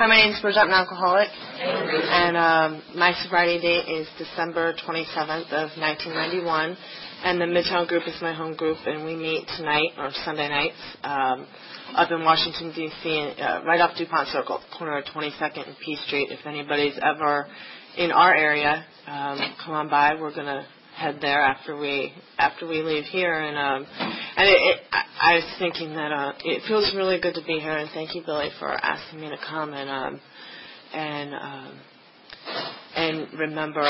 Hi, my name is Bridget. I'm an alcoholic, and my sobriety date is December 27th of 1991, and the Midtown group is my home group, and we meet tonight, or Sunday nights, up in Washington, D.C., right off DuPont Circle, corner of 22nd and P Street. If anybody's ever in our area, come on by. We're going to head there after we leave here, and I was thinking that it feels really good to be here, and thank you, Billy, for asking me to come and remember,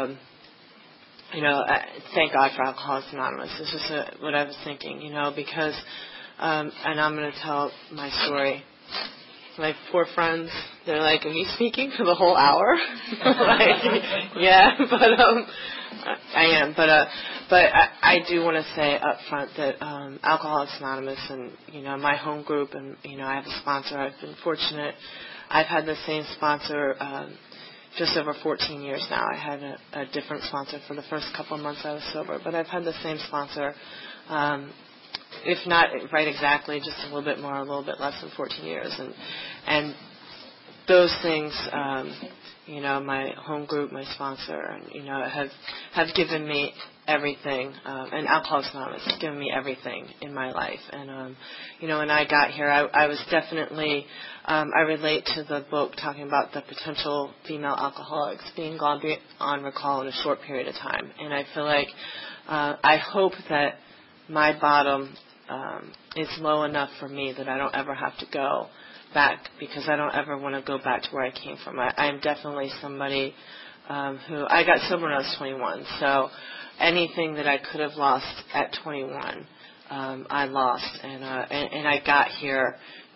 thank God for Alcoholics Anonymous. This is what I was thinking, because, and I'm going to tell my story. My poor friends, they're like, are you speaking for the whole hour? Yeah, but I am. But I do want to say up front that Alcoholics Anonymous and, my home group and, I have a sponsor. I've been fortunate. I've had the same sponsor just over 14 years now. I had a different sponsor for the first couple of months I was sober, but I've had the same sponsor, if not right exactly, just a little bit more, a little bit less than 14 years. And those things, my home group, my sponsor, have given me everything, and Alcoholics Anonymous has given me everything in my life. And, when I got here, I was definitely, I relate to the book talking about the potential female alcoholics being gone beyond recall in a short period of time. And I feel like, I hope that my bottom is low enough for me that I don't ever have to go back, because I don't ever want to go back to where I came from. I'm definitely somebody who, I got sober when I was 21, so anything that I could have lost at 21, I lost, and I got here,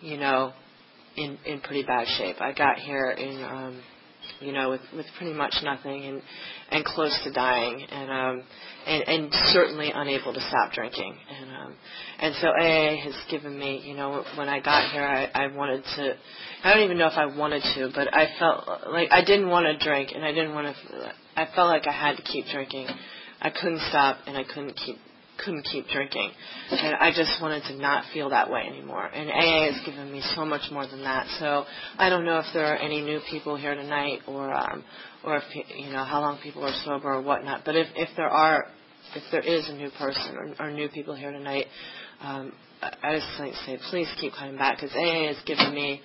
in pretty bad shape. I got here in, with pretty much nothing and close to dying, and certainly unable to stop drinking. And so AA has given me, when I got here, I wanted to, I don't even know if I wanted to, but I felt like I didn't want to drink, and I felt like I had to keep drinking. I couldn't stop, and I couldn't keep drinking. And I just wanted to not feel that way anymore. And AA has given me so much more than that. So I don't know if there are any new people here tonight, or if, how long people are sober or whatnot. But if there is a new person or new people here tonight, I just like to say, please keep coming back, because AA has given me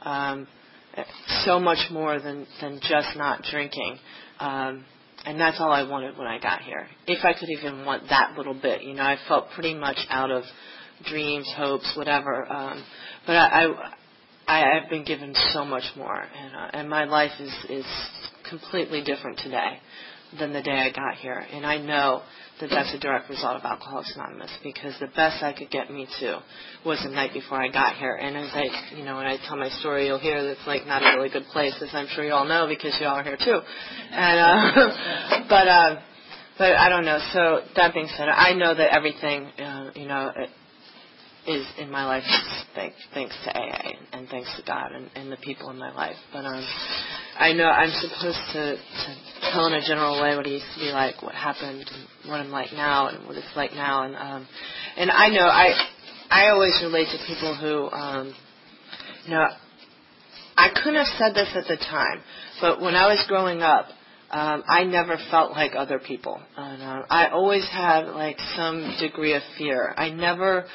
so much more than just not drinking. And that's all I wanted when I got here. If I could even want that little bit, I felt pretty much out of dreams, hopes, whatever. But I've been given so much more, and my life is completely different today than the day I got here. And I know that that's a direct result of Alcoholics Anonymous, because the best I could get me to was the night before I got here. And as when I tell my story, you'll hear that it's like not a really good place, as I'm sure you all know, because you all are here too. And but I don't know. So that being said, I know that everything is in my life thanks to AA and thanks to God and the people in my life. But I know I'm supposed to tell in a general way what it used to be like, what happened, and what I'm like now, and what it's like now. And I know I always relate to people who, I couldn't have said this at the time, but when I was growing up, I never felt like other people. I always had like some degree of fear. I never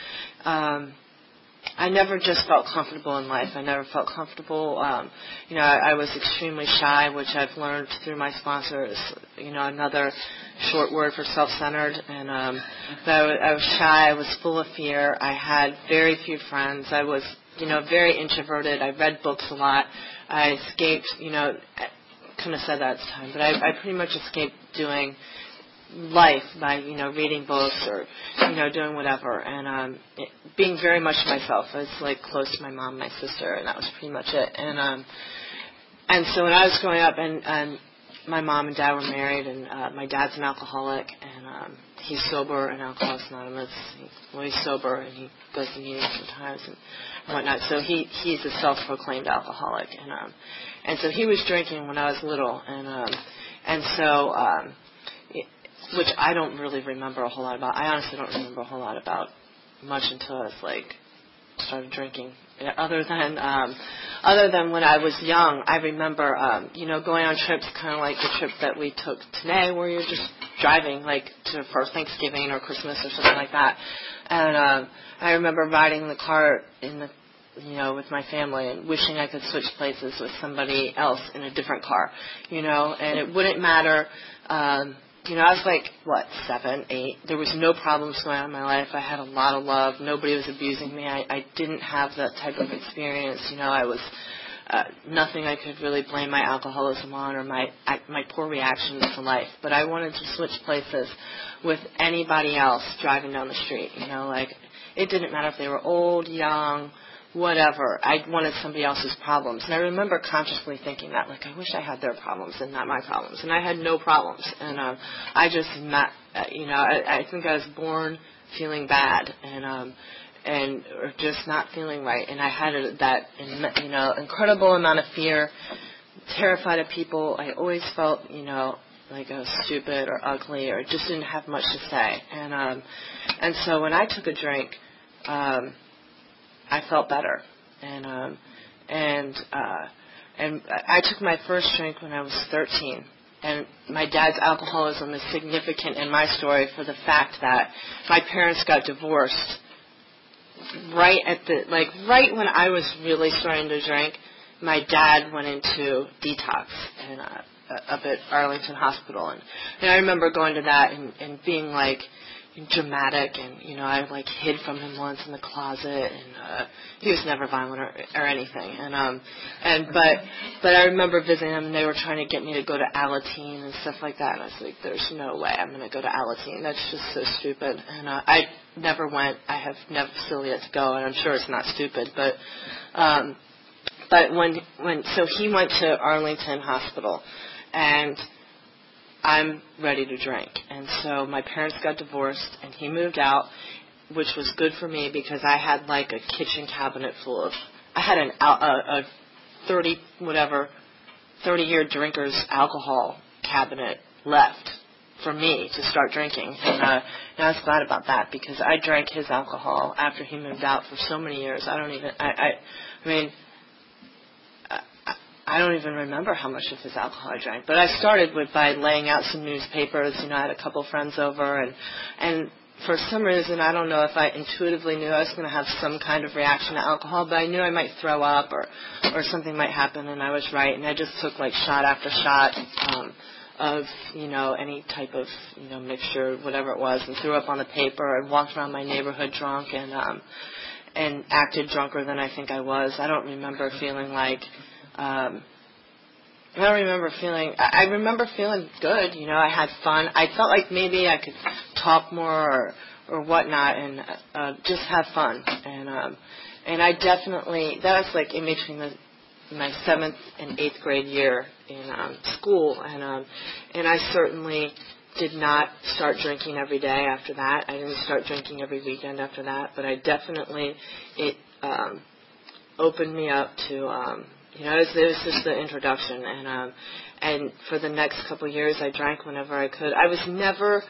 just felt comfortable in life. I never felt comfortable. I was extremely shy, which I've learned through my sponsor is, another short word for self-centered. And but I was shy. I was full of fear. I had very few friends. I was, very introverted. I read books a lot. I escaped, couldn't have said that at the time, but I pretty much escaped doing life by, reading books or, doing whatever, and being very much myself. I was like close to my mom, my sister, and that was pretty much it. And so when I was growing up, and my mom and dad were married, and my dad's an alcoholic, and he's sober in Alcoholics Anonymous. He's sober, and he goes to meetings sometimes and whatnot. So he's a self-proclaimed alcoholic, and so he was drinking when I was little, and so. Which I don't really remember a whole lot about. I honestly don't remember a whole lot about much until I was like started drinking. Other than when I was young, I remember, going on trips, kind of like the trip that we took today, where you're just driving, like, for Thanksgiving or Christmas or something like that. And I remember riding in the car with my family and wishing I could switch places with somebody else in a different car, and it wouldn't matter. I was like, 7, 8. There was no problems going on in my life. I had a lot of love. Nobody was abusing me. I didn't have that type of experience. I was nothing I could really blame my alcoholism on or my poor reactions to life. But I wanted to switch places with anybody else driving down the street. It didn't matter if they were old, young, whatever. I wanted somebody else's problems. And I remember consciously thinking that, I wish I had their problems and not my problems. And I had no problems. And I just met, I think I was born feeling bad and or just not feeling right. And I had that, incredible amount of fear, terrified of people. I always felt, like I was stupid or ugly or just didn't have much to say. And so when I took a drink, I felt better, and I took my first drink when I was 13. And my dad's alcoholism is significant in my story for the fact that my parents got divorced right when I was really starting to drink. My dad went into detox up at Arlington Hospital, and I remember going to that and being dramatic, and I hid from him once in the closet, and he was never violent or anything, but I remember visiting him, and they were trying to get me to go to Alateen and stuff like that, and I was like, there's no way I'm going to go to Alateen. That's just so stupid. And I never went. I have never still yet to go, and I'm sure it's not stupid, but so he went to Arlington Hospital, and I'm ready to drink. And so my parents got divorced, and he moved out, which was good for me because I had a kitchen cabinet full of, I had a 30-year drinker's alcohol cabinet left for me to start drinking. And I was glad about that because I drank his alcohol after he moved out for so many years. I don't even remember how much of his alcohol I drank. But I started by laying out some newspapers. I had a couple friends over, and for some reason, I don't know if I intuitively knew I was going to have some kind of reaction to alcohol, but I knew I might throw up or something might happen, and I was right. And I just took shot after shot of any type of mixture, whatever it was, and threw up on the paper and walked around my neighborhood drunk and acted drunker than I think I was. I don't remember feeling I remember feeling good. I had fun. I felt like maybe I could talk more or whatnot and just have fun. And I definitely, that was in between my 7th and 8th grade year in school. And I certainly did not start drinking every day after that. I didn't start drinking every weekend after that. But I definitely, it opened me up to... it was just the introduction, and for the next couple of years, I drank whenever I could. I was never,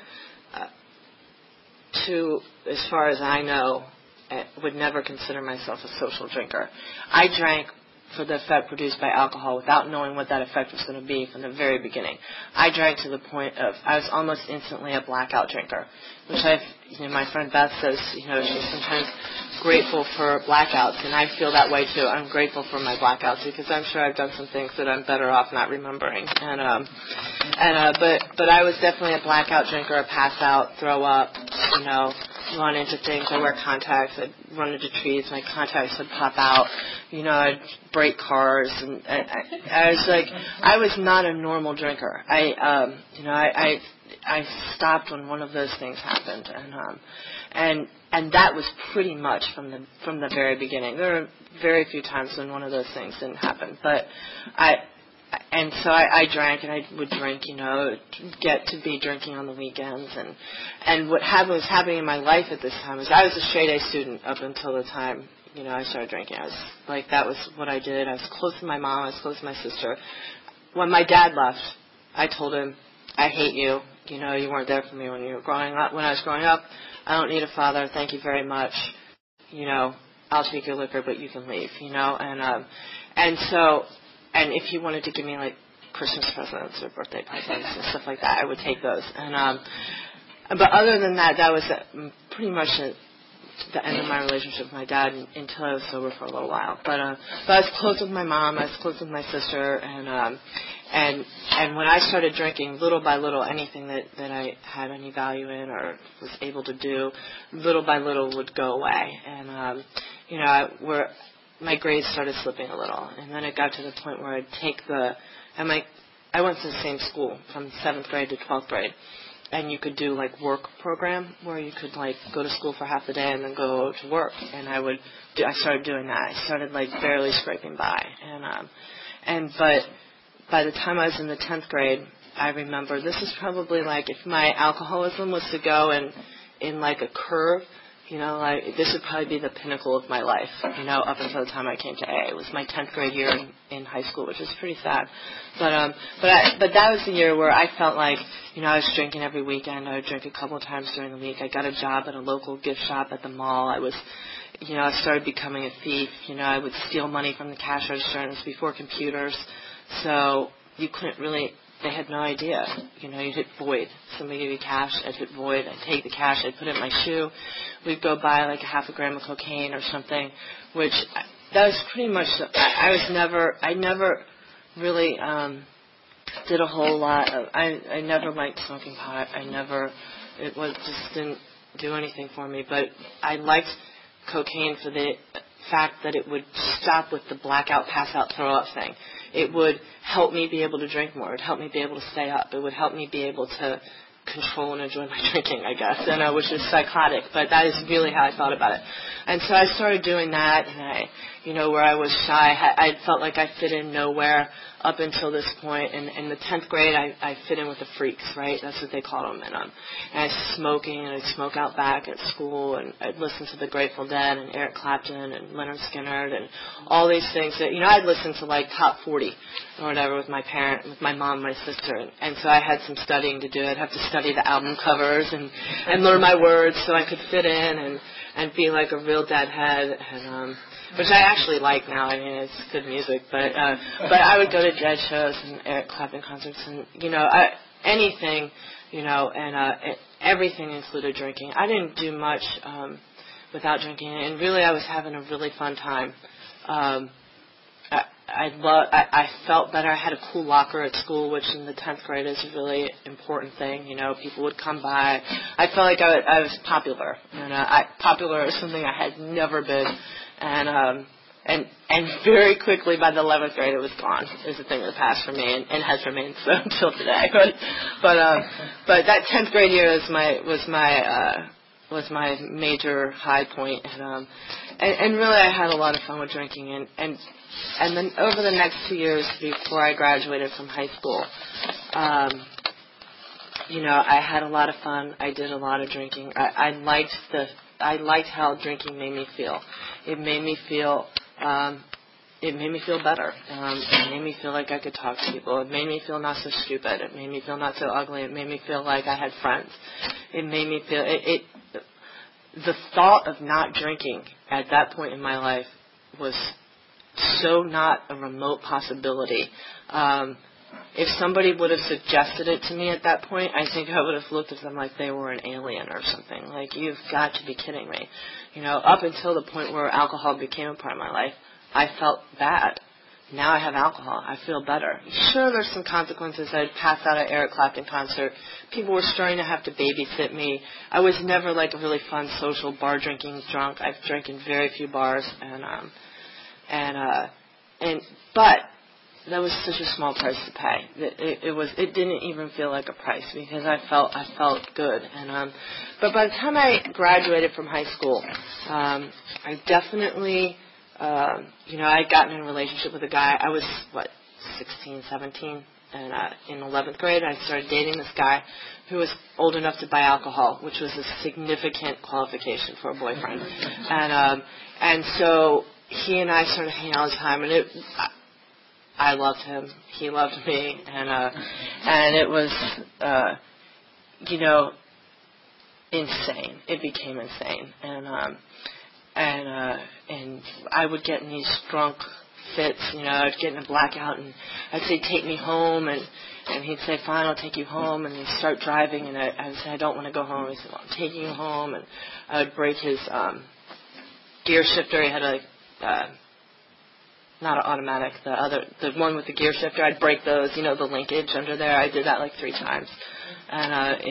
as far as I know, would never consider myself a social drinker. I drank for the effect produced by alcohol without knowing what that effect was going to be from the very beginning. I drank to the point of, I was almost instantly a blackout drinker, which my friend Beth says, she's sometimes grateful for blackouts, and I feel that way too. I'm grateful for my blackouts because I'm sure I've done some things that I'm better off not remembering. But I was definitely a blackout drinker, a pass out, throw up, run into things. I wear contacts. I'd run into trees. My contacts would pop out. I'd break cars, and I was not a normal drinker. I stopped when one of those things happened, and that was pretty much from the very beginning. There were very few times when one of those things didn't happen, but I drank, and I would drink, get to be drinking on the weekends, and what was happening in my life at this time is I was a straight A student up until the time I started drinking. I was that was what I did. I was close to my mom. I was close to my sister. When my dad left, I told him, I hate you. You weren't there for me when you were growing up. When I was growing up, I don't need a father. Thank you very much. I'll take your liquor, but you can leave, you know, and if you wanted to give me like Christmas presents or birthday presents and stuff like that, I would take those. But other than that, that was pretty much the end of my relationship with my dad until I was sober for a little while. But I was close with my mom, I was close with my sister, and when I started drinking, little by little, anything that I had any value in or was able to do, little by little would go away. And my grades started slipping a little, and then it got to the point where I'd take I went to the same school from 7th grade to 12th grade, and you could do like work program where you could like go to school for half the day and then go to work, and I started doing that. I started like barely scraping by, but by the time I was in the 10th grade, I remember this is probably like if my alcoholism was to go in like a curve. You know, like this would probably be the pinnacle of my life, you know, up until the time I came to AA. It was my 10th grade year in high school, which is pretty sad. But that was the year where I felt like, you know, I was drinking every weekend. I would drink a couple of times during the week. I got a job at a local gift shop at the mall. I started becoming a thief. You know, I would steal money from the cash register, and it was before computers. So you couldn't really... They had no idea. You know, you'd hit void. Somebody gave you cash, I'd hit void. I'd take the cash, I'd put it in my shoe. We'd go buy like a half a gram of cocaine or something, which that was pretty much, I never really did a whole lot of, I never liked smoking pot. Just didn't do anything for me. But I liked cocaine for the fact that it would stop with the blackout, pass out, throw up thing. It would help me be able to drink more. It would help me be able to stay up. It would help me be able to control and enjoy my drinking, I guess, which is psychotic, but that is really how I thought about it. And so I started doing that, and where I was shy, I felt like I fit in nowhere up until this point. And in the 10th grade, I fit in with the freaks, right? That's what they called them. And I was smoking, and I'd smoke out back at school, and I'd listen to the Grateful Dead and Eric Clapton and Leonard Skinner and all these things that, I'd listen to like top 40 or whatever with my mom, my sister. And so I had some studying to do. I'd have to study the album covers and learn my words so I could fit in and be like a real deadhead, and which I actually like now. I mean, it's good music, but I would go to Dead shows and Eric Clapton concerts, and anything, and everything included drinking. I didn't do much without drinking, and really, I was having a really fun time. I felt better. I had a cool locker at school, which in the 10th grade is a really important thing. People would come by. I felt like I was popular, and popular is something I had never been. And very quickly by the 11th grade, it was gone. It was a thing of the past for me, and has remained so until today. But that 10th grade year was my major high point, and really I had a lot of fun with drinking, and then over the next 2 years before I graduated from high school, I had a lot of fun. I did a lot of drinking. I liked how drinking made me feel. It made me feel better. It made me feel like I could talk to people. It made me feel not so stupid. It made me feel not so ugly. It made me feel like I had friends. It made me feel the thought of not drinking at that point in my life was so not a remote possibility. If somebody would have suggested it to me at that point, I think I would have looked at them like they were an alien or something. Like, you've got to be kidding me. Up until the point where alcohol became a part of my life, I felt bad. Now I have alcohol. I feel better. Sure, there's some consequences. I'd pass out at Eric Clapton concert. People were starting to have to babysit me. I was never like a really fun social bar drinking drunk. I've drank in very few bars, but that was such a small price to pay. It didn't even feel like a price because I felt good. But by the time I graduated from high school, I definitely, I'd gotten in a relationship with a guy. I was 16, 17, and in 11th grade, I started dating this guy who was old enough to buy alcohol, which was a significant qualification for a boyfriend. And so he and I started hanging out all the time, and I loved him. He loved me, and it was, insane. It became insane, and I would get in these drunk fits, I'd get in a blackout, and I'd say, take me home, and he'd say, fine, I'll take you home, and he'd start driving, and I would say, I don't want to go home. He said, well, I'm taking you home, and I would break his gear shifter. He had not an automatic, the one with the gear shifter. I'd break those, the linkage under there. I did that like 3 times, and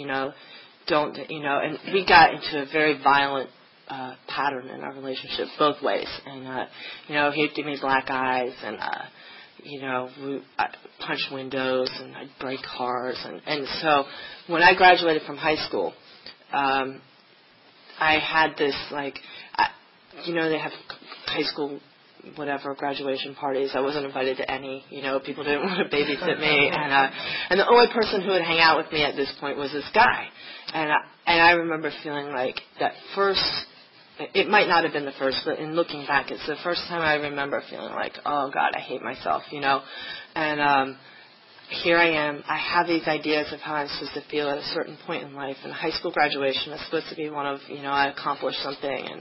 and we got into a very violent pattern in our relationship both ways, and he'd give me black eyes, and I'd punch windows, and I'd break cars, and so when I graduated from high school, I had this they have high school graduation parties. I wasn't invited to any. People didn't want to babysit me, and the only person who would hang out with me at this point was this guy, and I remember feeling like that first. It might not have been the first, but in looking back, it's the first time I remember feeling like, oh God, I hate myself, and here I am. I have these ideas of how I'm supposed to feel at a certain point in life, and high school graduation is supposed to be one of, I accomplished something, and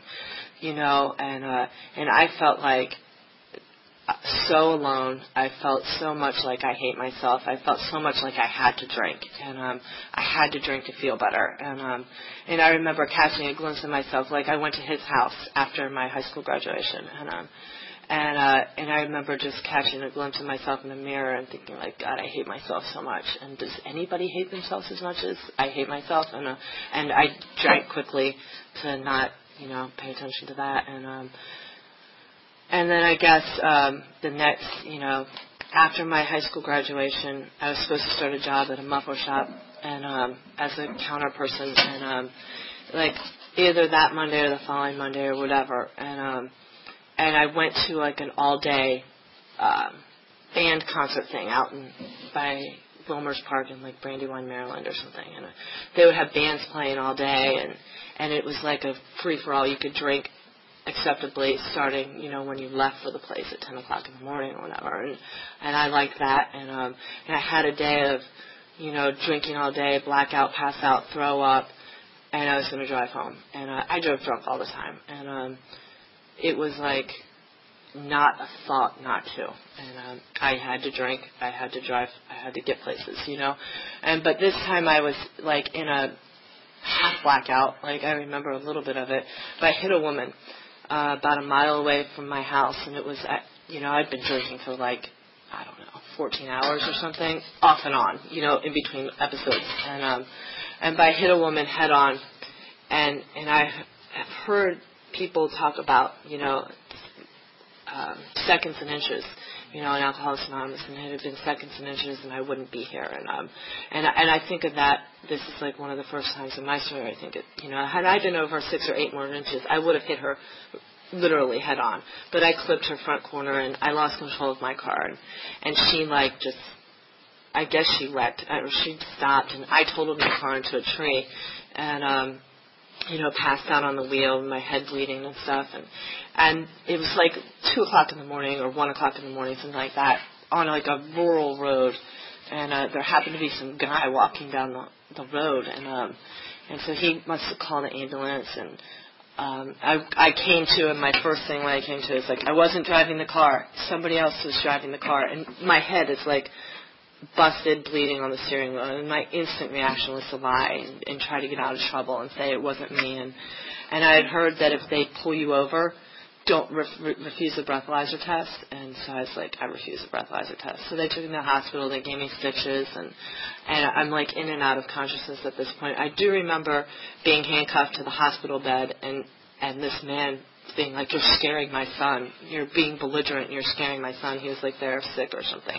and I felt like so alone. I felt so much like I hate myself. I felt so much like I had to drink, and I had to drink to feel better. And I remember catching a glimpse of myself. Like I went to his house after my high school graduation, and I remember just catching a glimpse of myself in the mirror and thinking like, God, I hate myself so much. And does anybody hate themselves as much as I hate myself? And I drank quickly to not pay attention to that, and then I guess the next, after my high school graduation, I was supposed to start a job at a muffler shop, and as a counter person, and either that Monday or the following Monday or whatever, and I went to like an all-day band concert thing out by Wilmer's Park in like Brandywine, Maryland or something, and they would have bands playing all day, and it was like a free-for-all. You could drink acceptably starting, when you left for the place at 10 o'clock in the morning or whatever. And I liked that. And I had a day of, drinking all day, blackout, pass out, throw up, and I was going to drive home. And I drove drunk all the time. And it was like not a thought not to. And I had to drink, I had to drive, I had to get places, But this time I was like in a half blackout. Like I remember a little bit of it. But I hit a woman about a mile away from my house, and it was I'd been drinking for 14 hours or something, off and on, in between episodes, and I hit a woman head on, and I have heard people talk about seconds and inches, in Alcoholics Anonymous, and it had been seconds and inches, and I wouldn't be here, and I think of that. This is like one of the first times in my story. I think had I been over 6 or 8 more inches, I would have hit her literally head on. But I clipped her front corner, and I lost control of my car, and she I guess she wrecked, or she stopped, and I totaled my car into a tree, and passed out on the wheel, my head bleeding and stuff, and it was like 2 o'clock in the morning or 1 o'clock in the morning, something like that, on like a rural road, and there happened to be some guy walking down the road, and so he must have called an ambulance, and I came to, and my first thing when I came to is like, I wasn't driving the car, somebody else was driving the car, and my head is like busted, bleeding on the steering wheel, and my instant reaction was to lie and try to get out of trouble and say it wasn't me, and I had heard that if they pull you over, don't refuse the breathalyzer test, and so I was like, I refuse the breathalyzer test. So they took me to the hospital, they gave me stitches, and I'm like in and out of consciousness at this point. I do remember being handcuffed to the hospital bed, and this man being like, you're scaring my son, you're being belligerent, you're scaring my son. He was like there sick or something.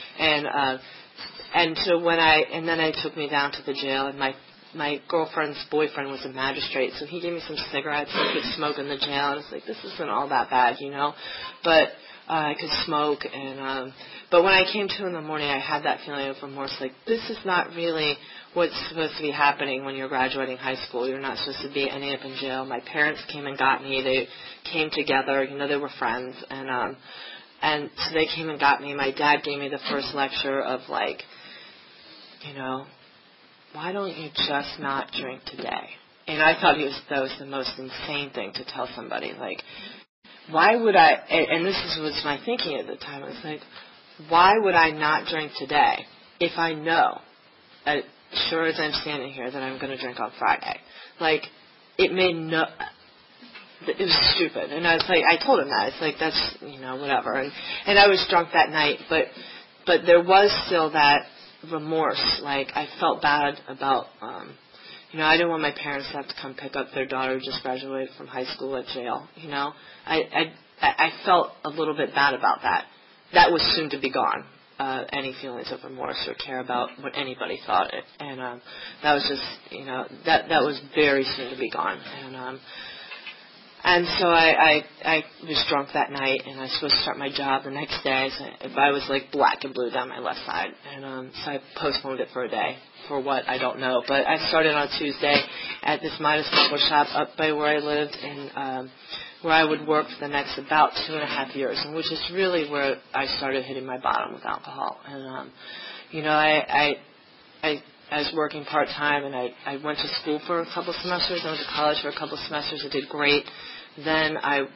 And so then they took me down to the jail, and my girlfriend's boyfriend was a magistrate, so he gave me some cigarettes so I could smoke in the jail. And I was like, this isn't all that bad, but I could smoke. But when I came to in the morning, I had that feeling of remorse, like this is not really what's supposed to be happening when you're graduating high school. You're not supposed to be ending up in jail. My parents came and got me. They came together. They were friends, and so they came and got me. My dad gave me the first lecture of like, why don't you just not drink today? And I thought that was the most insane thing to tell somebody. Like, why would I, and was my thinking at the time, I was like, why would I not drink today if I know, as sure as I'm standing here, that I'm going to drink on Friday? Like, it was stupid. And I was like, I told him that. It's like, that's, whatever. And I was drunk that night, but there was still that remorse. Like, I felt bad about, I didn't want my parents to have to come pick up their daughter who just graduated from high school at jail, I felt a little bit bad about that. That was soon to be gone, any feelings of remorse or care about what anybody thought. And that was just, that was very soon to be gone. And so I was drunk that night, and I was supposed to start my job the next day. So I was like black and blue down my left side, and so I postponed it for a day. For what, I don't know. But I started on Tuesday at this Midas Marble shop up by where I lived, and where I would work for the next about 2.5 years, and which is really where I started hitting my bottom with alcohol. And I was working part-time, and I went to school for a couple semesters. I went to college for a couple semesters. I did great. Then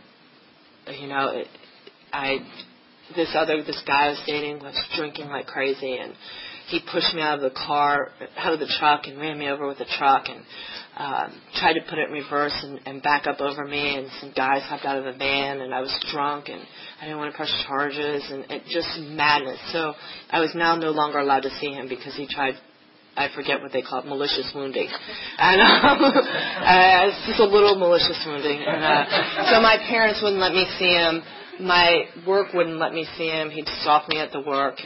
this guy I was dating was drinking like crazy, and he pushed me out of the truck, and ran me over with the truck, and tried to put it in reverse and back up over me, and some guys hopped out of the van, and I was drunk, and I didn't want to press charges, and it just madness. So I was now no longer allowed to see him because he tried, I forget what they call it, malicious wounding. And it's just a little malicious wounding. And so my parents wouldn't let me see him. My work wouldn't let me see him. He'd stalk me at the work.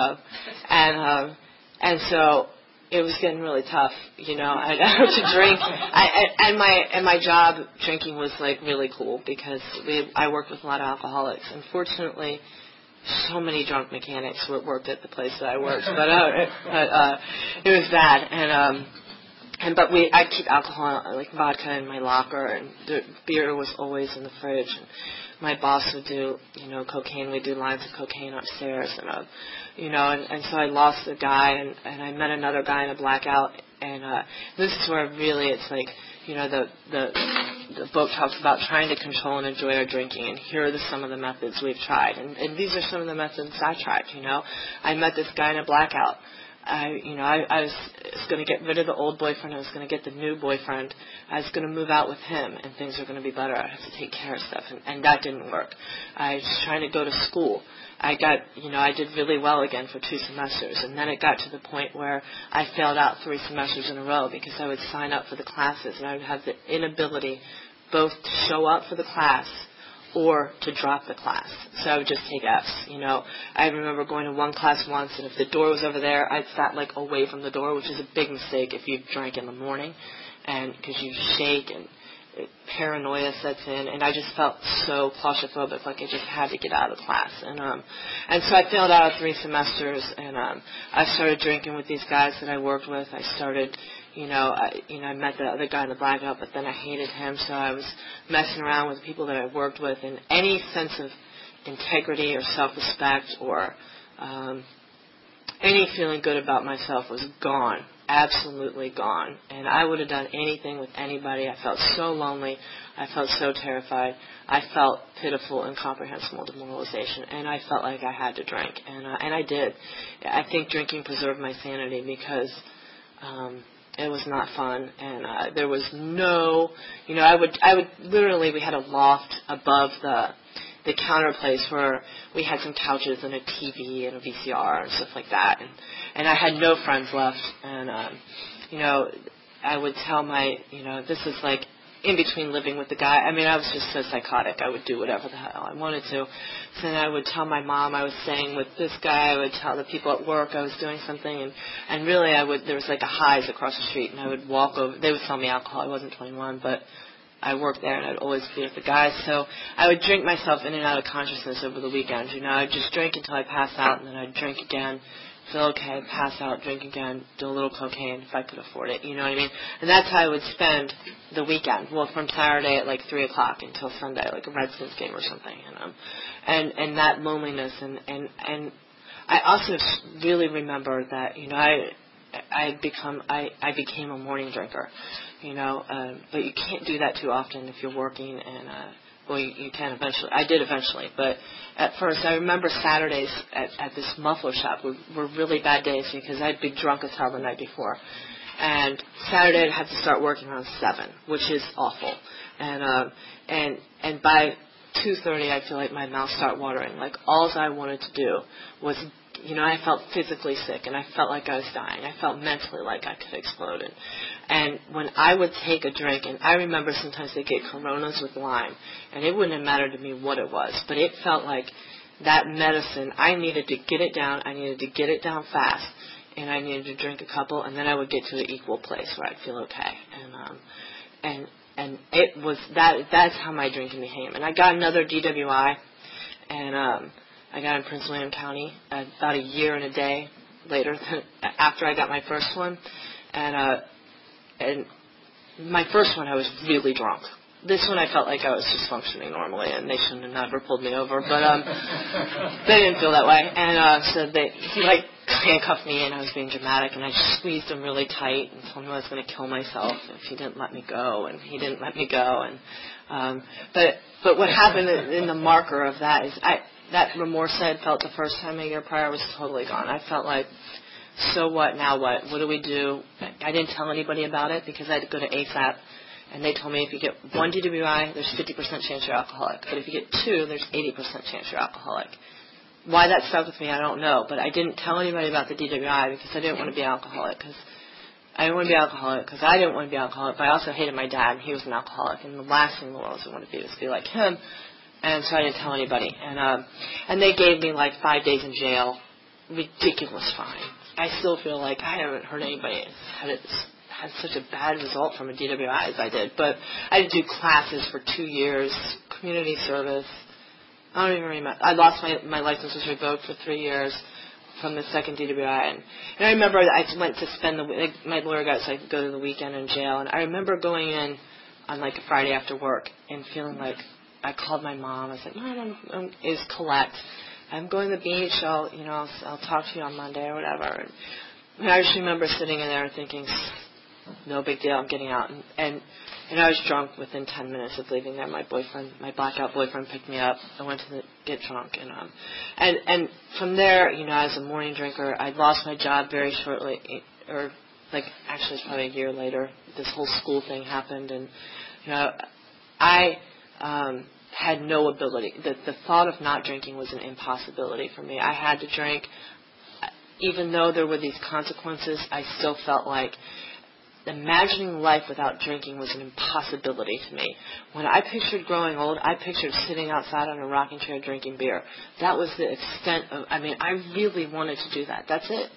And so it was getting really tough. I'd have to drink. And my job, drinking, was like really cool because I worked with a lot of alcoholics. Unfortunately, so many drunk mechanics worked at the place that I worked, but it was bad. But I'd keep alcohol, like vodka, in my locker, and the beer was always in the fridge. And my boss would do, cocaine. We'd do lines of cocaine upstairs, and so I lost a guy, and I met another guy in a blackout, and this is where really it's like, the book talks about trying to control and enjoy our drinking, and here are some of the methods we've tried, and these are some of the methods I tried. I met this guy in a blackout. I was going to get rid of the old boyfriend. I was going to get the new boyfriend. I was going to move out with him, and things were going to be better. I had to take care of stuff, and that didn't work. I was trying to go to school. I did really well again for 2 semesters, and then it got to the point where I failed out 3 semesters in a row because I would sign up for the classes, and I would have the inability both to show up for the class or to drop the class. So I would just take Fs. I remember going to one class once, and if the door was over there, I'd sat like away from the door, which is a big mistake if you drank in the morning, and because you shake and paranoia sets in, and I just felt so claustrophobic, like I just had to get out of the class. And so I failed out of 3 semesters, and I started drinking with these guys that I worked with. I started, I met the other guy in the blackout, but then I hated him, so I was messing around with people that I worked with, and any sense of integrity or self-respect or any feeling good about myself was gone. Absolutely gone. And I would have done anything with anybody. I felt so lonely. I felt so terrified. I felt pitiful, incomprehensible demoralization. And I felt like I had to drink. And I did. I think drinking preserved my sanity because it was not fun. And there was no, I would literally, we had a loft above the counter place where we had some couches and a TV and a VCR and stuff like that. And I had no friends left. And, I would tell this is like in between living with the guy. I mean, I was just so psychotic. I would do whatever the hell I wanted to. So then I would tell my mom I was staying with this guy. I would tell the people at work I was doing something. And really there was like a Highs across the street. And I would walk over. They would sell me alcohol. I wasn't 21, but I worked there, and I'd always be with the guys. So I would drink myself in and out of consciousness over the weekend. I'd just drink until I passed out, and then I'd drink again, feel okay, pass out, drink again, do a little cocaine if I could afford it. You know what I mean? And that's how I would spend the weekend. Well, from Saturday at like 3 o'clock until Sunday, like a Redskins game or something. And that loneliness. And I also really remember that, I became a morning drinker, but you can't do that too often if you're working, and you can eventually. I did eventually, but at first I remember Saturdays at this muffler shop were really bad days because I'd be drunk as hell the night before, and Saturday I'd have to start working around 7, which is awful, and by 2:30 I feel like my mouth started watering. Like all I wanted to do was, I felt physically sick and I felt like I was dying. I felt mentally like I could explode. And when I would take a drink, and I remember sometimes they'd get Coronas with lime, and it wouldn't have mattered to me what it was, but it felt like that medicine, I needed to get it down. I needed to get it down fast, and I needed to drink a couple, and then I would get to an equal place where I'd feel okay. And it was that's how my drinking became. And I got another DWI, and I got in Prince William County about a year and a day later after I got my first one. And my first one I was really drunk. This one I felt like I was just functioning normally, and they shouldn't have never pulled me over, but they didn't feel that way. And so he handcuffed me, and I was being dramatic, and I squeezed him really tight and told him I was going to kill myself if he didn't let me go, and he didn't let me go. And but what happened in the marker of that is that remorse I had felt the first time a year prior was totally gone. I felt like, so what, now what? What do we do? I didn't tell anybody about it because I had to go to ASAP. And they told me if you get 1 DWI, there's 50% chance you're alcoholic. But if you get 2, there's 80% chance you're alcoholic. Why that stuck with me, I don't know. But I didn't tell anybody about the DWI because I didn't want to be alcoholic. I didn't want to be alcoholic because I didn't want to be alcoholic. But I also hated my dad, and he was an alcoholic. And the last thing in the world I wanted to be was be like him. And so I didn't tell anybody. And they gave me 5 days in jail. Ridiculous fine. I still feel like I haven't heard anybody had such a bad result from a DWI as I did. But I did do classes for 2 years, community service. I don't even remember. I lost my license was revoked for 3 years from the second DWI. And I remember I went to spend my lawyer got so I could go to the weekend in jail. And I remember going in on a Friday after work and feeling like I called my mom. I said, Mom, it's Colette. I'm going to the beach. I'll talk to you on Monday or whatever. And I just remember sitting in there thinking, no big deal, I'm getting out. And I was drunk within 10 minutes of leaving there. My blackout boyfriend picked me up. I went to get drunk. And from there, as a morning drinker, I lost my job very shortly, actually it's probably a year later. This whole school thing happened. And, I had no ability. The thought of not drinking was an impossibility for me. I had to drink. Even though there were these consequences, I still felt like imagining life without drinking was an impossibility to me. When I pictured growing old, I pictured sitting outside on a rocking chair drinking beer. That was the extent of, I really wanted to do that. That's it.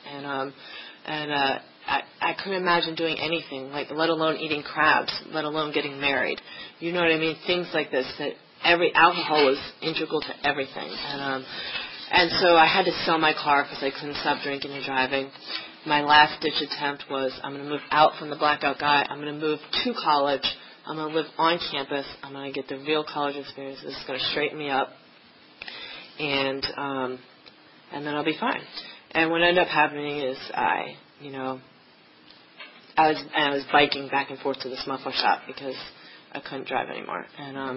I couldn't imagine doing anything, let alone eating crabs, let alone getting married. You know what I mean? Things like this, that alcohol was integral to everything. And so I had to sell my car because I couldn't stop drinking and driving. My last-ditch attempt was, I'm going to move out from the blackout guy. I'm going to move to college. I'm going to live on campus. I'm going to get the real college experience. This is going to straighten me up. And then I'll be fine. And what ended up happening is I was biking back and forth to this muffler shop because I couldn't drive anymore.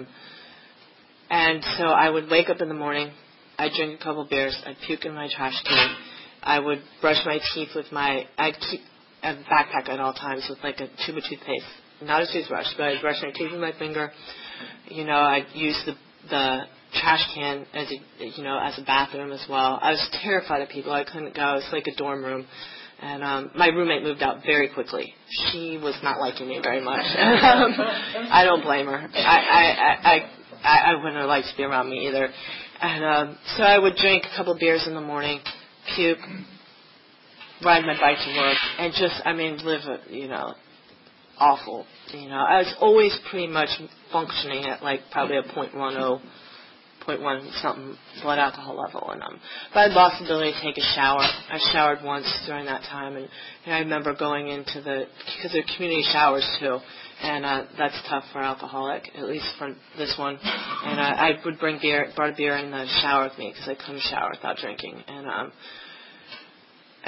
And so I would wake up in the morning. I'd drink a couple beers. I'd puke in my trash can. I would brush my teeth I'd keep a backpack at all times with a tube of toothpaste. Not a toothbrush, but I'd brush my teeth with my finger. I'd use the trash can as a bathroom as well. I was terrified of people. I couldn't go. It was like a dorm room. And my roommate moved out very quickly. She was not liking me very much. I don't blame her. I wouldn't have liked to be around me either. And so I would drink a couple beers in the morning, puke, ride my bike to work, and live awful. I was always pretty much functioning at probably a 0.10, 0.1 something blood alcohol level. But I lost the ability to take a shower. I showered once during that time, and I remember going into because there are community showers too. And that's tough for alcoholic, at least for this one. And I would brought a beer in the shower with me because I couldn't shower without drinking.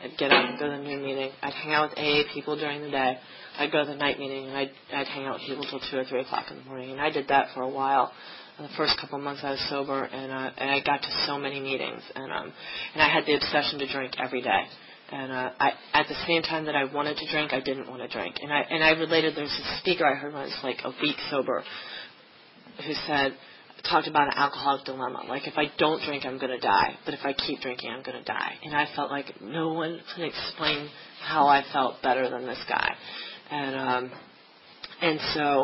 I'd get up and go to the noon meeting. I'd hang out with AA people during the day. I'd go to the night meeting, and I'd hang out with people till 2 or 3 o'clock in the morning. And I did that for a while. The first couple of months I was sober, and I got to so many meetings, and I had the obsession to drink every day. And at the same time that I wanted to drink, I didn't want to drink. And I related. There was a speaker I heard once, like a week sober, who talked about an alcoholic dilemma. Like, if I don't drink, I'm going to die. But if I keep drinking, I'm going to die. And I felt like no one could explain how I felt better than this guy. And so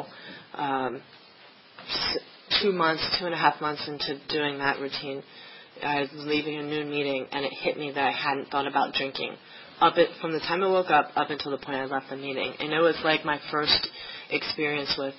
2.5 months into doing that routine, I was leaving a noon meeting, and it hit me that I hadn't thought about drinking from the time I woke up until the point I left the meeting. And it was like my first experience with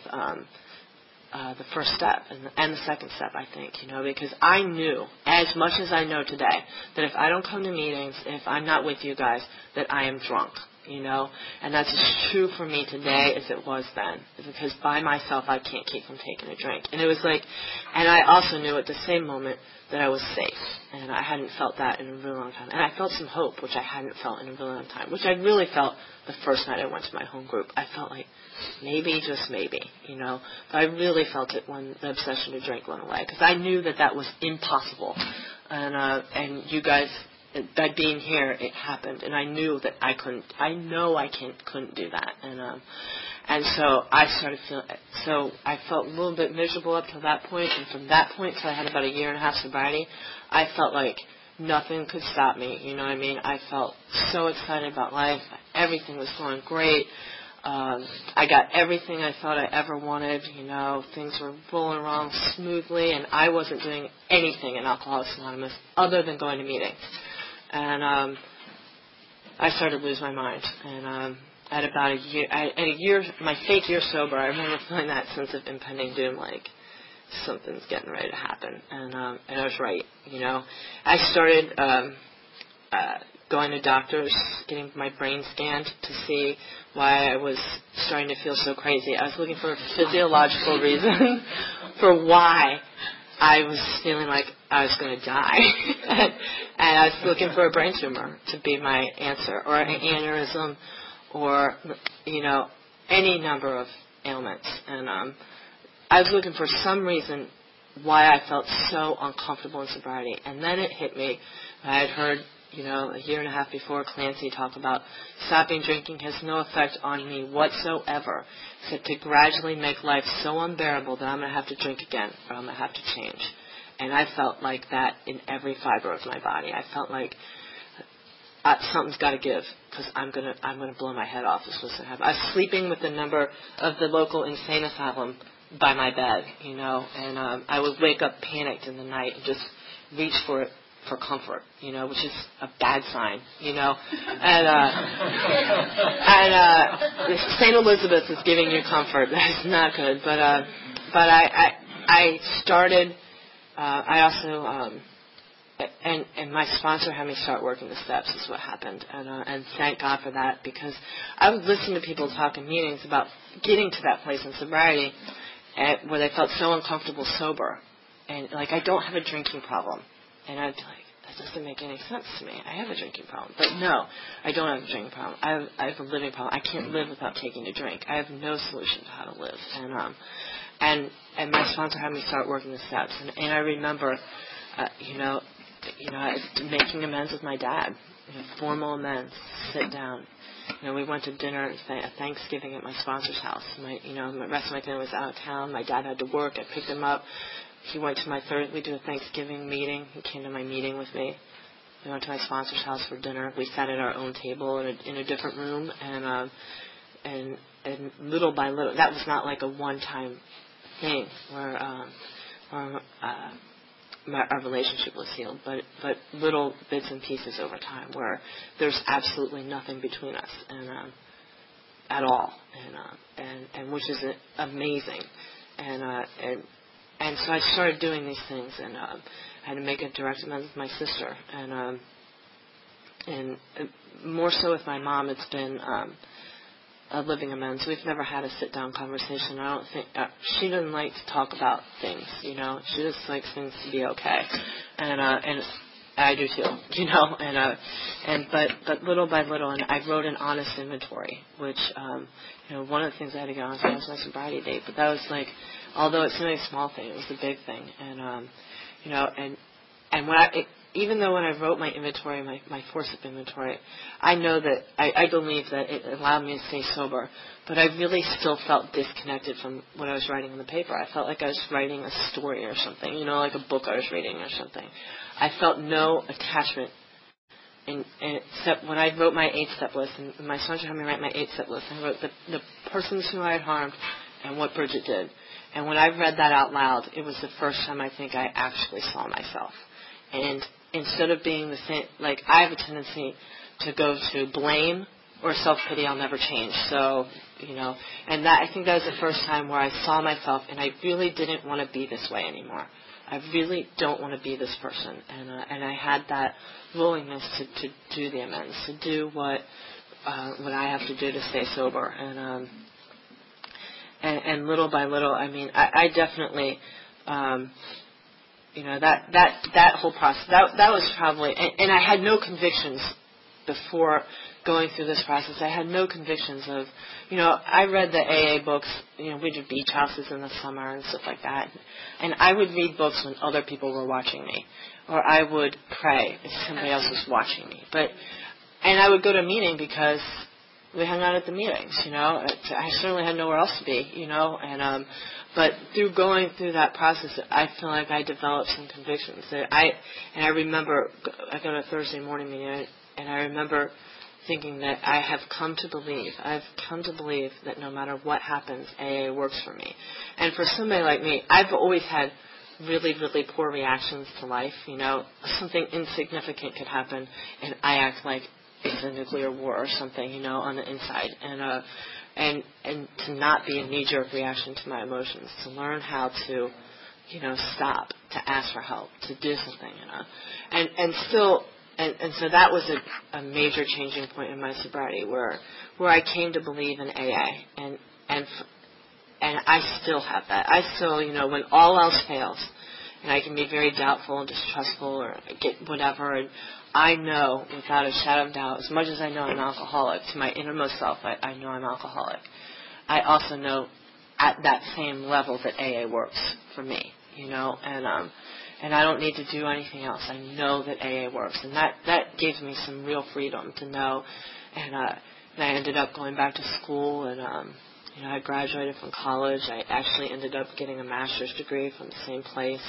the first step and the second step, I think, because I knew, as much as I know today, that if I don't come to meetings, if I'm not with you guys, that I am drunk. And that's as true for me today as it was then, because by myself I can't keep from taking a drink. And it was like, and I also knew at the same moment that I was safe, and I hadn't felt that in a really long time. And I felt some hope, which I hadn't felt in a really long time, which I really felt the first night I went to my home group. I felt like maybe, just maybe, but I really felt it when the obsession to drink went away, because I knew that was impossible. And you guys, by being here, it happened, and I knew that I couldn't. I know I couldn't do that, and so I started feeling. So I felt a little bit miserable up to that point, and from that point till I had about 1.5 years sobriety, I felt like nothing could stop me. You know what I mean? I felt so excited about life. Everything was going great. I got everything I thought I ever wanted. Things were rolling along smoothly, and I wasn't doing anything in Alcoholics Anonymous other than going to meetings. And I started to lose my mind. And at about a year, my fake year sober, I remember feeling that sense of impending doom, like something's getting ready to happen. And I was right. I started going to doctors, getting my brain scanned to see why I was starting to feel so crazy. I was looking for a physiological reason for why I was feeling like I was going to die. And I was looking for a brain tumor to be my answer, or an aneurysm, or, any number of ailments. And I was looking for some reason why I felt so uncomfortable in sobriety. And then it hit me. I had heard, 1.5 years before, Clancy talk about stopping drinking has no effect on me whatsoever, except to gradually make life so unbearable that I'm going to have to drink again, or I'm going to have to change. And I felt like that in every fiber of my body. I felt like something's got to give, because I'm gonna blow my head off. This was going to happen. I was sleeping with a member of the local insane asylum by my bed, and I would wake up panicked in the night and just reach for it for comfort, which is a bad sign, And St. Elizabeth is giving you comfort. That's not good. But I started. I also and my sponsor had me start working the steps. Is what happened, and thank God for that, because I would listen to people talk in meetings about getting to that place in sobriety where they felt so uncomfortable sober, and like, I don't have a drinking problem. And I'd be like, that doesn't make any sense to me. I have a drinking problem. But no, I don't have a drinking problem. I have a living problem. I can't live without taking a drink. I have no solution to how to live. And my sponsor had me start working the steps. And I remember, I was making amends with my dad, formal amends, sit down. We went to dinner at Thanksgiving at my sponsor's house. The rest of my family was out of town. My dad had to work. I picked him up. He went to we did a Thanksgiving meeting. He came to my meeting with me. We went to my sponsor's house for dinner. We sat at our own table in a different room, and little by little, that was not like a one-time thing where our relationship was healed, but little bits and pieces over time where there's absolutely nothing between us, and at all, and which is amazing, and so I started doing these things, and I had to make a direct amends with my sister, and more so with my mom. It's been a living amends. We've never had a sit-down conversation. I don't think she doesn't like to talk about things. She just likes things to be okay, and I do too, but little by little, and I wrote an honest inventory, which, one of the things I had to get honest about was my sobriety date, but that was like, although it's not a small thing, it was the big thing, and even though when I wrote my inventory, my Forsyth inventory, I know that I believe that it allowed me to stay sober, but I really still felt disconnected from what I was writing on the paper. I felt like I was writing a story or something, like a book I was reading or something. I felt no attachment, except when I wrote my 8-step list, and my sponsor had me write my 8-step list, I wrote the persons who I had harmed and what Bridget did. And when I read that out loud, it was the first time I think I actually saw myself. And instead of being the same, like I have a tendency to go to blame or self-pity, I'll never change. So, and that, I think that was the first time where I saw myself and I really didn't want to be this way anymore. I really don't want to be this person. And I had that willingness to do the amends, to do what I have to do to stay sober. And little by little, I definitely, that whole process, that was probably, and I had no convictions before going through this process. I had no convictions of, I read the AA books, we did beach houses in the summer and stuff like that, and I would read books when other people were watching me, or I would pray if somebody else was watching me, and I would go to a meeting because we hung out at the meetings, I certainly had nowhere else to be, but through going through that process, I feel like I developed some convictions that I remember, I go to a Thursday morning meeting, and I remember thinking that I've come to believe that no matter what happens, AA works for me. And for somebody like me, I've always had really, really poor reactions to life, something insignificant could happen, and I act like it's a nuclear war or something, on the inside. And to not be a knee-jerk reaction to my emotions, to learn how to, stop, to ask for help, to do something, And so that was a major changing point in my sobriety where I came to believe in AA. And I still have that. I still, when all else fails, and I can be very doubtful and distrustful or get whatever, and I know without a shadow of doubt, as much as I know I'm alcoholic, to my innermost self, I know I'm alcoholic. I also know at that same level that AA works for me, and I don't need to do anything else. I know that AA works, and that gives me some real freedom to know. And I ended up going back to school, and I graduated from college. I actually ended up getting a master's degree from the same place,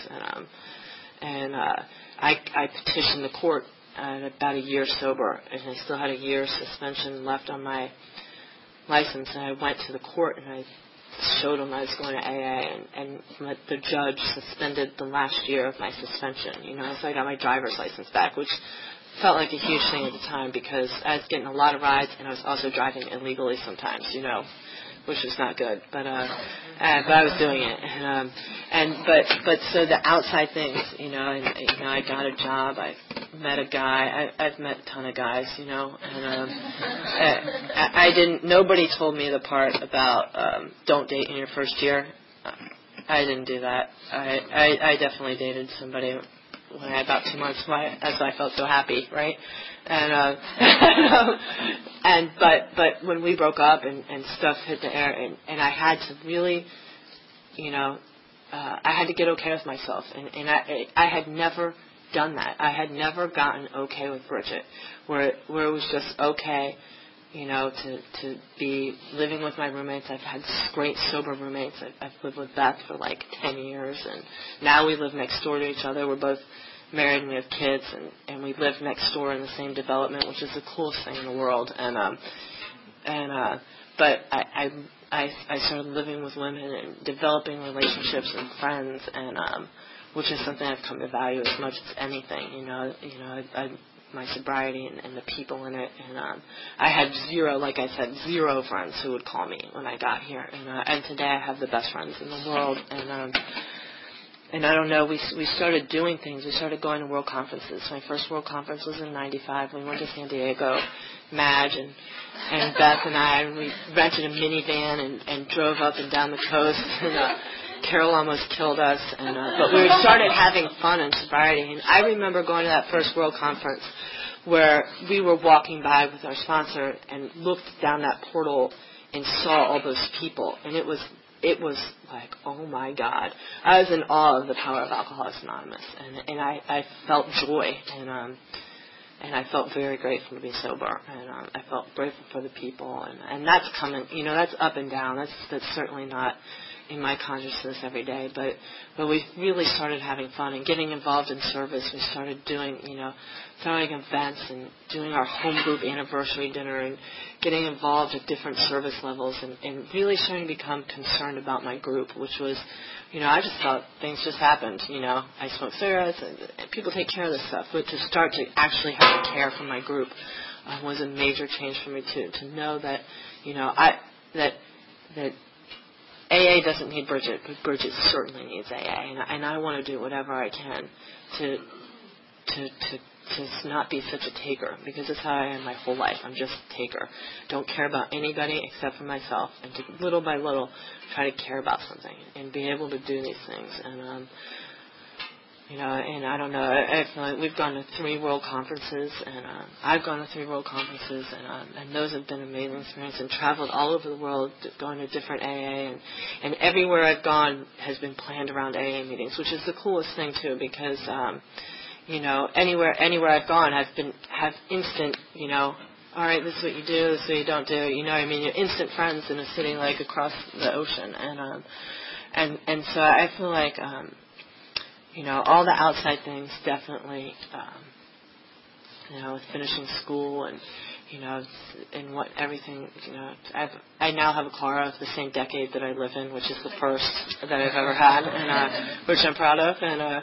and I petitioned the court at about a year sober, and I still had a year suspension left on my license, and I went to the court and I showed them I was going to AA, and the judge suspended the last year of my suspension, so I got my driver's license back, which felt like a huge thing at the time because I was getting a lot of rides and I was also driving illegally sometimes, which was not good, but I was doing it, but so the outside things, I got a job, I met a guy, I've met a ton of guys, and I didn't. Nobody told me the part about don't date in your first year. I didn't do that. I definitely dated somebody when I had about 2 months, as I felt so happy, right? But when we broke up and stuff hit the air, and I had to really, I had to get okay with myself, and I had never done that. I had never gotten okay with Bridget, where it was just okay, to be living with my roommates. I've had great sober roommates. I've lived with Beth for like 10 years, and now we live next door to each other. We're both married and we have kids, and we live next door in the same development, which is the coolest thing in the world. But I started living with women and developing relationships and friends, and which is something I've come to value as much as anything. My sobriety and the people in it, and I had zero friends who would call me when I got here, and today I have the best friends in the world, and I don't know, we started doing things. We started going to world conferences. My first world conference was in '95. We went to San Diego, Madge and Beth and I, and we rented a minivan and drove up and down the coast, Carol almost killed us, and but we started having fun in sobriety. And I remember going to that first World Conference where we were walking by with our sponsor and looked down that portal and saw all those people, and it was like, oh my God. I was in awe of the power of Alcoholics Anonymous, and I felt joy, and I felt very grateful to be sober, and I felt grateful for the people, and that's coming, that's up and down. That's certainly not in my consciousness every day, but we really started having fun and getting involved in service. We started doing, throwing events and doing our home group anniversary dinner and getting involved at different service levels and really starting to become concerned about my group, which was, I just thought things just happened. I smoke cigarettes and people take care of this stuff, but to start to actually have to care for my group was a major change for me too. To know that, that AA doesn't need Bridget, but Bridget certainly needs AA, and I want to do whatever I can to not be such a taker, because that's how I am my whole life. I'm just a taker. Don't care about anybody except for myself, and to little by little try to care about something and be able to do these things. And and I don't know, I feel like we've gone to 3 world conferences, and I've gone to 3 world conferences, and those have been amazing experiences, and traveled all over the world, going to different AA, and everywhere I've gone has been planned around AA meetings, which is the coolest thing too, because anywhere I've gone, have instant, all right, this is what you do, this is what you don't do, you're instant friends in a city like across the ocean, and so I feel like all the outside things definitely, with finishing school and, and what everything, I now have a car of the same decade that I live in, which is the first that I've ever had, and which I'm proud of,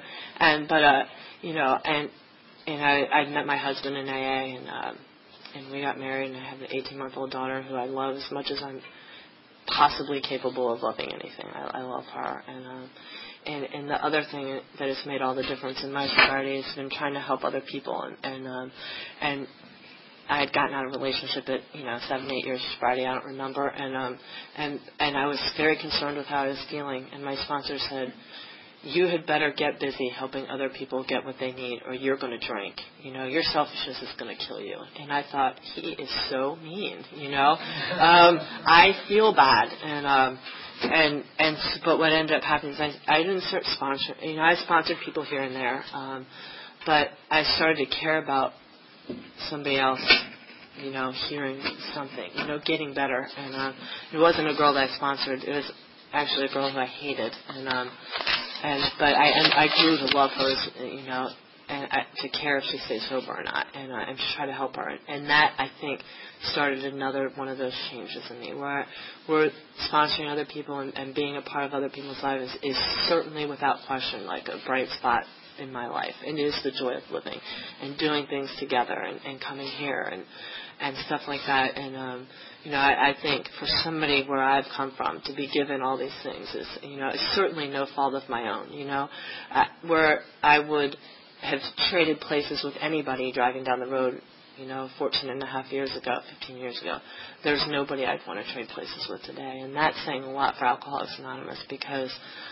and I met my husband in AA, and we got married, and I have an 18-month-old daughter who I love as much as I'm possibly capable of loving anything. I love her, and the other thing that has made all the difference in my sobriety has been trying to help other people, and I had gotten out of a relationship at 7, 8 years of sobriety, I don't remember, and I was very concerned with how I was feeling, and my sponsor said, you had better get busy helping other people get what they need, or you're going to drink. Your selfishness is going to kill you. And I thought, he is so mean. I feel bad, but what ended up happening is I didn't start sponsoring. I sponsored people here and there, but I started to care about somebody else, hearing something, getting better. And it wasn't a girl that I sponsored. It was actually a girl who I hated, but I grew to love her, and to care if she stays sober or not, and to try to help her. And that, I think, started another one of those changes in me, where sponsoring other people and being a part of other people's lives is certainly, without question, like a bright spot in my life. It is the joy of living and doing things together and coming here and stuff like that. And I think for somebody where I've come from, to be given all these things is, it's certainly no fault of my own, where I would have traded places with anybody driving down the road, 14 and a half years ago, 15 years ago. There's nobody I'd want to trade places with today. And that's saying a lot for Alcoholics Anonymous, because,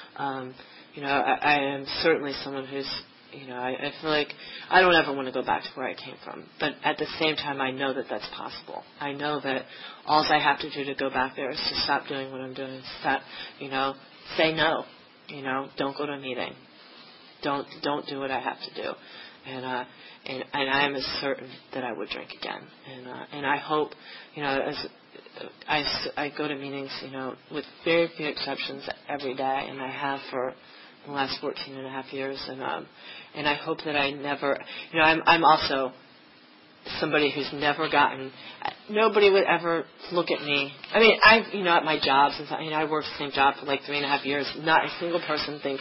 I am certainly someone who's, I feel like I don't ever want to go back to where I came from. But at the same time, I know that that's possible. I know that all I have to do to go back there is to stop doing what I'm doing. Stop, say no. Don't go to a meeting. Don't do what I have to do. And I am as certain that I would drink again. And I hope, as I go to meetings, with very few exceptions every day, and I have for the last 14 and a half years, and I hope that I never, I'm also somebody who's never gotten, nobody would ever look at me. I mean, at my job, since I worked the same job for like 3.5 years, not a single person thinks,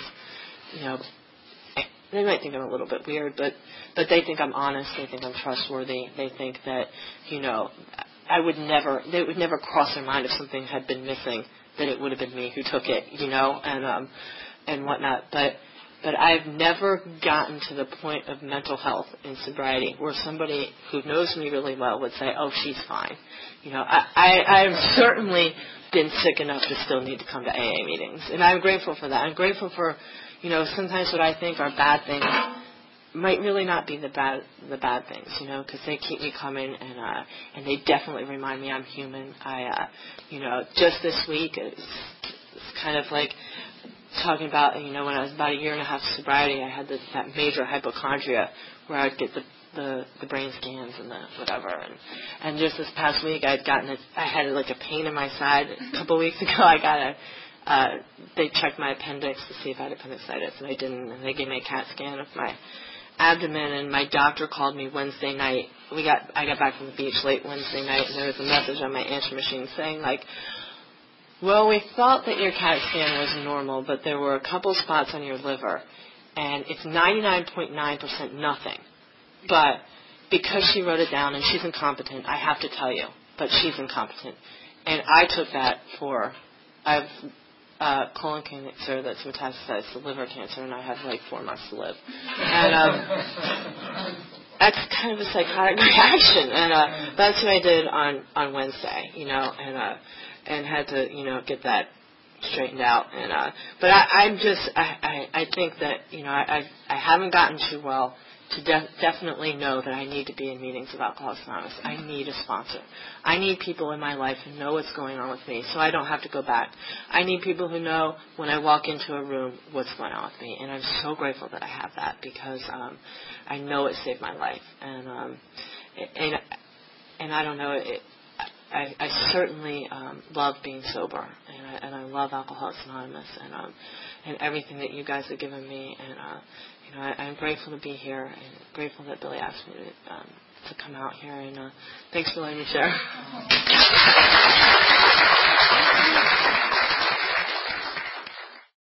they might think I'm a little bit weird, but they think I'm honest, they think I'm trustworthy, they think that, they would never cross their mind if something had been missing, that it would have been me who took it, and whatnot. But, but I've never gotten to the point of mental health in sobriety where somebody who knows me really well would say, oh, she's fine. I've certainly been sick enough to still need to come to AA meetings, and I'm grateful for that. I'm grateful for, sometimes what I think are bad things might really not be the bad things, because they keep me coming, and they definitely remind me I'm human. Just this week, it's kind of like talking about, when I was about a year and a half sobriety, I had that major hypochondria where I'd get the brain scans and the whatever, and just this past week I had like a pain in my side. A couple of weeks ago, they checked my appendix to see if I had appendicitis, and I didn't, and they gave me a CAT scan of my abdomen, and my doctor called me Wednesday night. I got back from the beach late Wednesday night, and there was a message on my answer machine saying, like, well, we thought that your CAT scan was normal, but there were a couple spots on your liver, and it's 99.9% nothing. But because she wrote it down and she's incompetent, I have to tell you, but she's incompetent. And I took that I have colon cancer that's metastasized to liver cancer, and I have like 4 months to live. And that's kind of a psychotic reaction. And that's what I did on Wednesday, and had to, get that straightened out. And but I think that, I haven't gotten too well to definitely know that I need to be in meetings of Alcoholics Anonymous. I need a sponsor. I need people in my life who know what's going on with me so I don't have to go back. I need people who know when I walk into a room what's going on with me. And I'm so grateful that I have that, because I know it saved my life. And I don't know, I certainly love being sober, and I love Alcoholics Anonymous, and everything that you guys have given me, and I'm grateful to be here, and grateful that Billy asked me to come out here, and thanks for letting me share.